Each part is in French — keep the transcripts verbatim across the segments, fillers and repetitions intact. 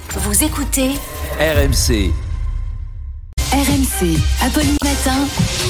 Vous écoutez R M C. R M C, Apolline Matin.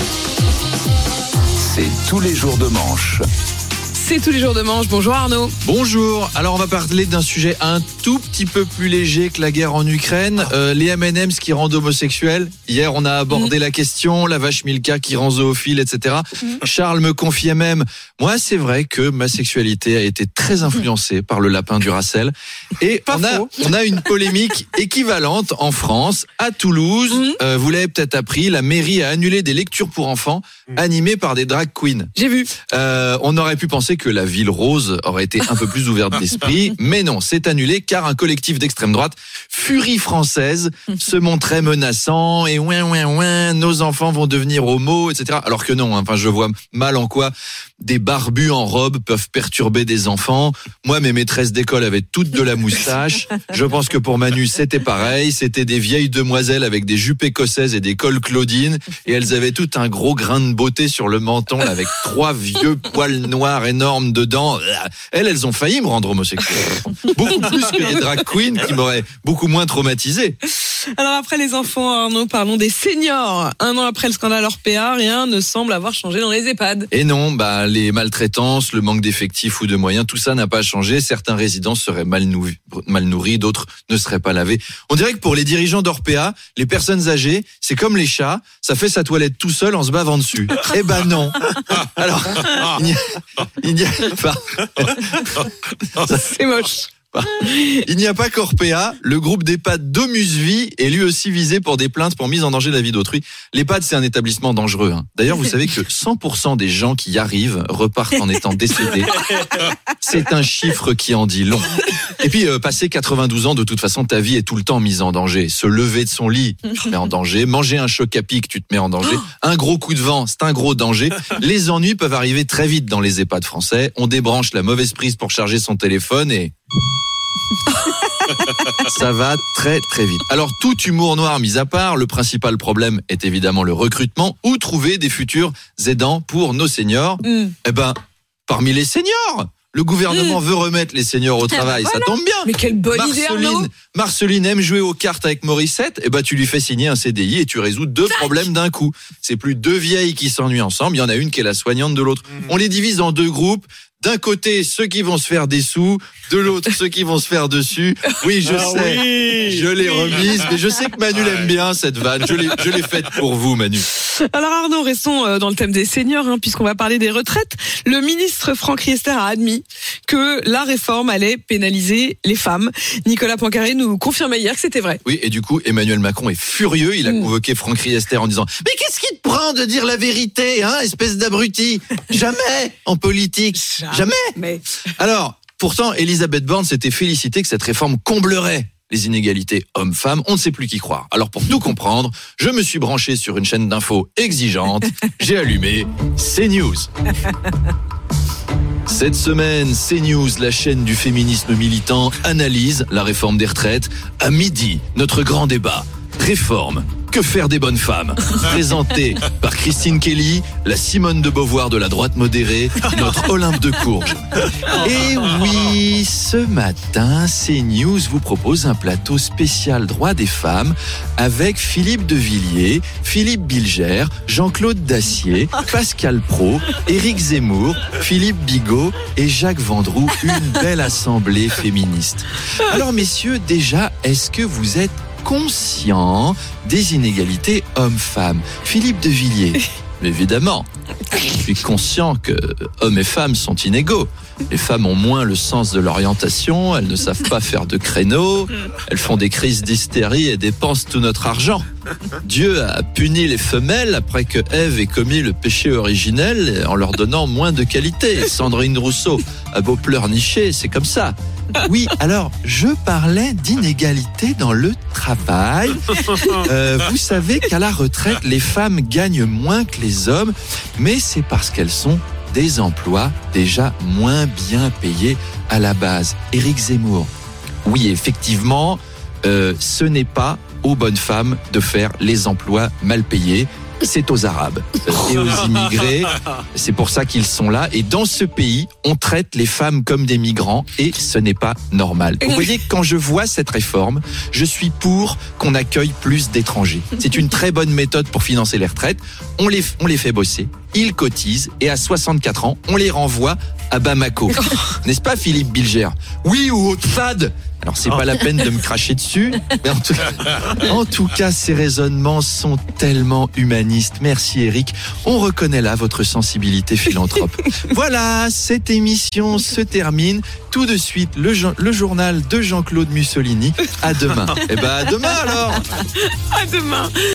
C'est tous les jours de manche. C'est tous les jours de manche. Bonjour Arnaud. Bonjour. Alors on va parler d'un sujet un tout petit peu plus léger que la guerre en Ukraine. Euh, les M and M's qui rendent homosexuels. Hier on a abordé mmh. la question, la vache Milka qui rend zoophile, et cetera. Mmh. Charles me confiait même, moi c'est vrai que ma sexualité a été très influencée mmh. par le lapin Duracell. Et on a, on a une polémique équivalente en France, à Toulouse. Mmh. Euh, vous l'avez peut-être appris, la mairie a annulé des lectures pour enfants mmh. animées par des drag queens. J'ai vu. Euh, on aurait pu penser que la ville rose aurait été un peu plus ouverte d'esprit, mais non, c'est annulé car un collectif d'extrême droite, Furie française, se montrait menaçant et ouin ouin ouin, nos enfants vont devenir homo, et cetera. Alors que non, hein, enfin je vois mal en quoi des barbus en robe peuvent perturber des enfants. Moi, mes maîtresses d'école avaient toutes de la moustache. Je pense que pour Manu, c'était pareil. C'était des vieilles demoiselles avec des jupes écossaises et des cols Claudine, et elles avaient tout un gros grain de beauté sur le menton là, avec trois vieux poils noirs énormes dedans. Elles, elles ont failli me rendre homosexuel. Beaucoup plus que les drag queens qui m'auraient beaucoup moins traumatisé. Alors après les enfants, Arnaud, parlons des seniors. Un an après le scandale Orpea, rien ne semble avoir changé dans les EHPAD. Et non, bah les maltraitances, le manque d'effectifs ou de moyens, tout ça n'a pas changé. Certains résidents seraient mal nourris, mal nourris, d'autres ne seraient pas lavés. On dirait que pour les dirigeants d'Orpea, les personnes âgées, c'est comme les chats, ça fait sa toilette tout seul en se bavant dessus. Eh ben non. Alors, il n'y a, il n'y a pas. C'est moche. Il n'y a pas qu'Orpea, le groupe d'EHPAD Domusvie est lui aussi visé pour des plaintes pour mise en danger de la vie d'autrui. L'EHPAD, c'est un établissement dangereux. Hein. D'ailleurs, vous savez que cent pour cent des gens qui y arrivent repartent en étant décédés. C'est un chiffre qui en dit long. Et puis, euh, passer quatre-vingt-douze ans, de toute façon, ta vie est tout le temps mise en danger. Se lever de son lit, tu te mets en danger. Manger un choc à pic, tu te mets en danger. Un gros coup de vent, c'est un gros danger. Les ennuis peuvent arriver très vite dans les EHPAD français. On débranche la mauvaise prise pour charger son téléphone et... ça va très très vite. Alors tout humour noir mis à part, le principal problème est évidemment le recrutement. Où trouver des futurs aidants pour nos seniors? mm. Eh ben, parmi les seniors. Le gouvernement mmh. veut remettre les seniors au travail, voilà. Ça tombe bien. Mais quelle bonne Marceline, idée, Arnaud. Marceline aime jouer aux cartes avec Morissette, et ben tu lui fais signer un C D I et tu résous deux Tac. problèmes d'un coup. C'est plus deux vieilles qui s'ennuient ensemble, il y en a une qui est la soignante de l'autre. Mmh. On les divise en deux groupes. D'un côté, ceux qui vont se faire des sous, de l'autre, ceux qui vont se faire dessus. Oui, je ah sais, oui. je l'ai remise, mais je sais que Manu l'aime bien, cette vanne. Je l'ai, je l'ai faite pour vous, Manu. Alors Arnaud, restons dans le thème des seniors, hein, puisqu'on va parler des retraites. Le ministre Franck Riester a admis que la réforme allait pénaliser les femmes. Nicolas Poincaré nous confirmait hier que c'était vrai. Oui, et du coup, Emmanuel Macron est furieux. Il a mmh. convoqué Franck Riester en disant « Mais qu'est-ce qui te prend de dire la vérité, hein, espèce d'abruti ? Jamais en politique !» Jamais. Mais... Alors, pourtant, Elisabeth Borne s'était félicitée que cette réforme comblerait les inégalités hommes-femmes. On ne sait plus qui croire. Alors, pour tout comprendre, je me suis branché sur une chaîne d'infos exigeante. J'ai allumé CNews. Cette semaine, CNews, la chaîne du féminisme militant, analyse la réforme des retraites. À midi, notre grand débat. Réforme. Que faire des bonnes femmes? Présenté par Christine Kelly, la Simone de Beauvoir de la droite modérée, notre Olympe de Courges. Et oui, ce matin, CNews vous propose un plateau spécial droit des femmes avec Philippe de Villiers, Philippe Bilger, Jean-Claude Dacier, Pascal Praud, Éric Zemmour, Philippe Bigot et Jacques Vendroux. Une belle assemblée féministe. Alors messieurs, déjà, est-ce que vous êtes conscient des inégalités hommes-femmes? Philippe de Villiers, évidemment. Je suis conscient que hommes et femmes sont inégaux. Les femmes ont moins le sens de l'orientation, elles ne savent pas faire de créneaux, elles font des crises d'hystérie et dépensent tout notre argent. Dieu a puni les femelles après que Ève ait commis le péché originel en leur donnant moins de qualité. Sandrine Rousseau a beau pleurnicher, c'est comme ça. Oui, alors, je parlais d'inégalité dans le travail. Euh, vous savez qu'à la retraite, les femmes gagnent moins que les hommes, mais c'est parce qu'elles sont des emplois déjà moins bien payés à la base. Éric Zemmour, oui, effectivement, euh, ce n'est pas aux bonnes femmes de faire les emplois mal payés. c'est aux Arabes et aux immigrés. C'est pour ça qu'ils sont là. Et dans ce pays, on traite les femmes comme des migrants et ce n'est pas normal. Vous voyez, quand je vois cette réforme, je suis pour qu'on accueille plus d'étrangers. C'est une très bonne méthode pour financer les retraites. On les, on les fait bosser, ils cotisent et à soixante-quatre ans, on les renvoie à Bamako. N'est-ce pas, Philippe Bilger? Oui, ou au Tchad. Alors, c'est pas la peine de me cracher dessus, mais en tout cas, en tout cas, ces raisonnements sont tellement humanistes. Merci, Eric. On reconnaît là votre sensibilité philanthrope. Voilà, cette émission se termine. Tout de suite, le, le journal de Jean-Claude Mussolini. À demain. Eh ben, à demain alors. À demain.